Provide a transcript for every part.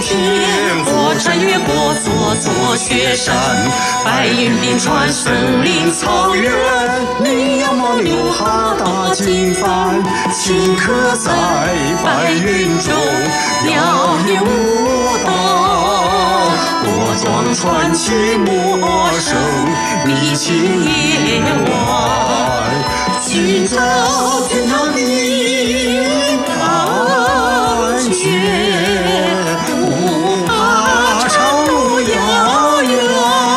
天，火山越过座座雪山，白云冰川森林草原。 你仰望牛哈大金帆，顷刻在白云中鸟语舞蹈， 火装传奇陌生迷情夜晚，寻找天堂的感觉，不怕长路遥远。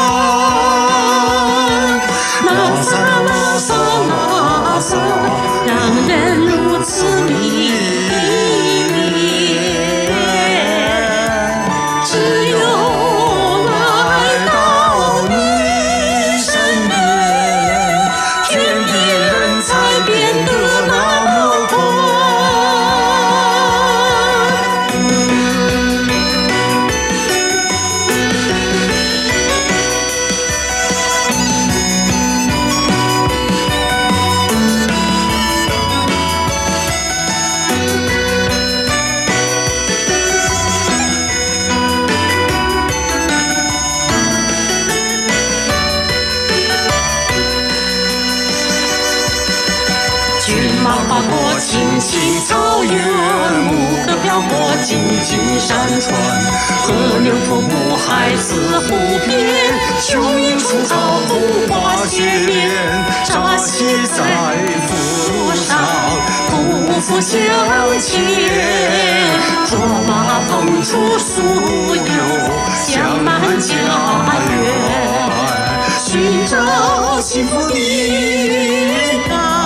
拉萨拉萨拉萨，让人如此迷恋。只有来到你身边，天地人才变得那么快。 骏马划过青青草原，牧歌飘过静静山川，河流徒步海似湖边，雄鹰出草风花雪莲， 扎旗在扶路上， 匍匐向前，卓马捧出酥油，香满家园， 寻找幸福的感